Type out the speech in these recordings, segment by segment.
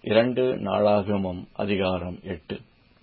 2 நாளாகமம் அதிகாரம் 8.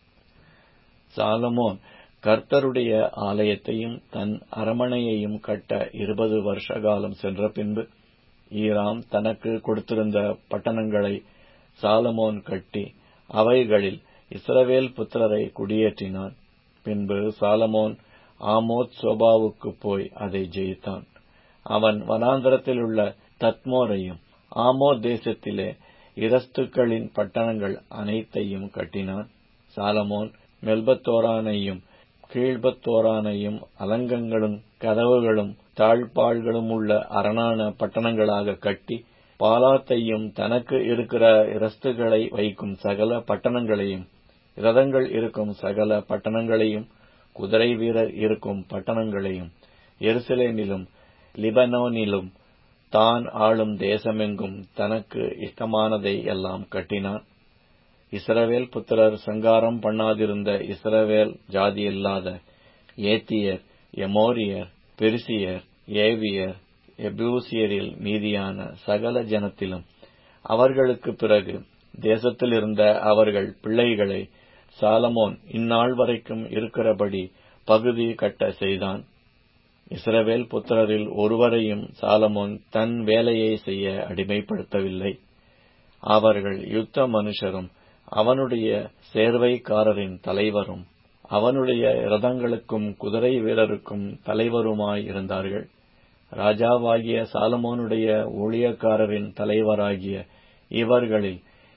சாலமோன் கர்த்தருடைய ஆலயத்தையும் தன் அரமனையையும் கட்ட 20 வருஷ காலம் சென்ற பின்பு, ஈராம் தனக்கு கொடுத்திருந்த பட்டணங்களை சாலமோன் கட்டி அவைகளில் இஸ்ரவேல் புத்திரரை குடியேற்றினான். பின்பு சாலமோன் ஆமோத் சோபாவுக்கு போய் அதை ஜெயித்தான். அவன் வனாந்தரத்தில் உள்ள தத்மோரையும் ஆமோத் தேசத்திலே இரஸ்துக்களின் பட்டணங்கள் அனைத்தையும் கட்டினான். சாலமோன் மெல்பத்தோரானையும் கீழ்பத்தோரானையும் அலங்கங்களும் கதவுகளும் தாழ்பாள்களும் உள்ள அரணான பட்டணங்களாக கட்டி, பாலாத்தையும் தனக்கு இருக்கிற இரஸ்துகளை வைக்கும் சகல பட்டணங்களையும், இரதங்கள் இருக்கும் சகல பட்டணங்களையும், குதிரை வீரர் இருக்கும் பட்டணங்களையும், எருசலேமிலும் லிபனோனிலும் தான் ஆளும் தேசமெங்கும் தனக்கு இஷ்டமானதை எல்லாம் கட்டினான். இஸ்ரவேல் புத்திரர் சங்காரம் பண்ணாதிருந்த இஸ்ரவேல் ஜாதியில்லாத ஏத்தியர், எமோரியர், பெரிசியர், ஏவியர், எபூசியரில் மீதியான சகல ஜனத்திலும் அவர்களுக்கு பிறகு தேசத்திலிருந்த அவர்கள் பிள்ளைகளை சாலமோன் இந்நாள் வரைக்கும் இருக்கிறபடி பகுதி கட்ட செய்தான். இஸ்ரவேல் புத்திரரில் ஒருவரையும் சாலமோன் தன் வேலையை செய்ய அடிமைப்படுத்தவில்லை. அவர்கள் யுத்த மனுஷரும் அவனுடைய சேர்வைக்காரரின் தலைவரும் அவனுடைய இரதங்களுக்கும் குதிரை வீரருக்கும் தலைவருமாயிருந்தார்கள். ராஜாவாகிய சாலமோனுடைய ஊழியக்காரரின் தலைவராகிய இவர்களில்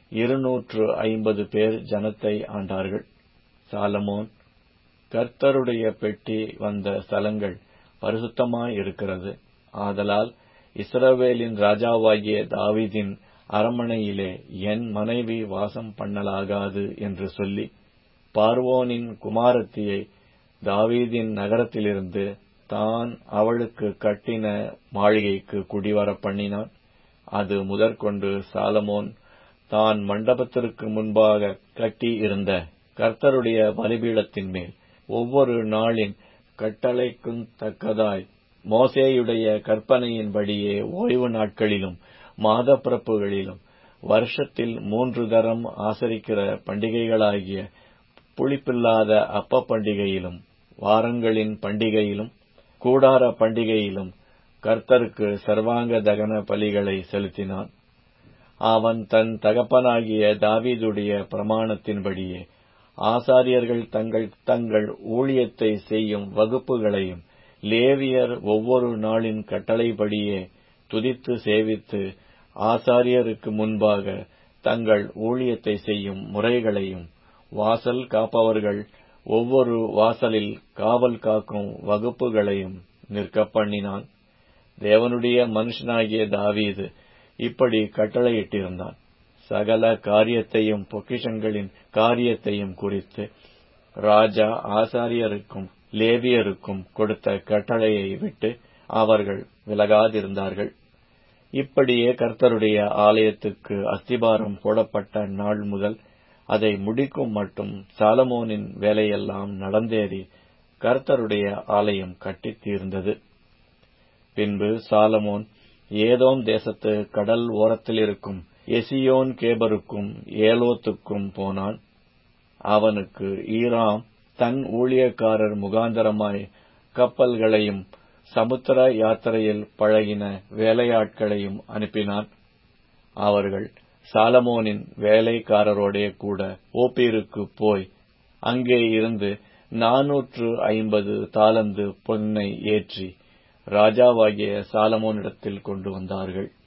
250 பேர் ஜனத்தை ஆண்டார்கள். சாலமோன், கர்த்தருடைய பெட்டி வந்த ஸ்தலங்கள் பரிசுத்தமாயிருக்கிறது, ஆதலால் இஸ்ரவேலின் ராஜாவாகிய தாவீதின் அரமனையிலே என் மனைவி வாசம் பண்ணலாகாது என்று சொல்லி, பார்வோனின் குமாரத்தியை தாவீதின் நகரத்திலிருந்து தான் அவளுக்கு கட்டின மாளிகைக்கு குடிவர பண்ணினான். அது முதற்கொண்டு சாலமோன் தான் மண்டபத்திற்கு முன்பாக கட்டி இருந்த கர்த்தருடைய பலிபீடத்தின் மேல் ஒவ்வொரு நாளின் கட்டளைக்கும் தக்கதாய் மோசேயுடைய கற்பனையின்படியே ஓய்வு நாட்களிலும் மாத பிறப்புகளிலும் வருஷத்தில் 3 தரம் ஆசரிக்கிற பண்டிகைகளாகிய புளிப்பில்லாத அப்ப பண்டிகையிலும் வாரங்களின் பண்டிகையிலும் கூடார பண்டிகையிலும் கர்த்தருக்கு சர்வாங்க தகன பலிகளை செலுத்தினான். அவன் தன் தகப்பனாகிய தாவீதுடைய பிரமாணத்தின்படியே ஆசாரியர்கள் தங்கள் ஊழியத்தை செய்யும் வகுப்புகளையும், லேவியர் ஒவ்வொரு நாளின் கட்டளைப்படியே துதித்து சேவித்து ஆசாரியருக்கு முன்பாக தங்கள் ஊழியத்தை செய்யும் முறைகளையும், வாசல் காப்பவர்கள் ஒவ்வொரு வாசலில் காவல் காக்கும் வகுப்புகளையும் நிற்க பண்ணினான். தேவனுடைய மனுஷனாகிய தாவீது இப்படி கட்டளையிட்டிருந்தான். சகல காரியத்தையும் பொக்கிஷங்களின் காரியத்தையும் குறித்து ராஜா ஆசாரியருக்கும் லேவியருக்கும் கொடுத்த கட்டளையை விட்டு அவர்கள் விலகாதிருந்தார்கள். இப்படியே கர்த்தருடைய ஆலயத்துக்கு அஸ்திபாரம் போடப்பட்ட நாள் முதல் அதை முடிக்கும் மட்டும் சாலமோனின் வேலையெல்லாம் நடந்தேறி கர்த்தருடைய ஆலயம் கட்டித் தீர்ந்தது. பின்பு சாலமோன் ஏதோம் தேசத்து கடல் ஓரத்திலிருக்கும் எசியோன் கேபருக்கும் ஏலோத்துக்கும் போனான். அவனுக்கு ஈராம் தன் ஊழியக்காரர் முகாந்தரமாய் கப்பல்களையும் சமுத்திர யாத்திரையில் பழகின வேலையாட்களையும் அனுப்பினான். அவர்கள் சாலமோனின் வேலைக்காரரோடே கூட ஓப்பீருக்கு போய் அங்கே இருந்து 450 தாலந்து பொன்னை ஏற்றி ராஜாவாகிய சாலமோனிடத்தில் கொண்டு வந்தார்கள்.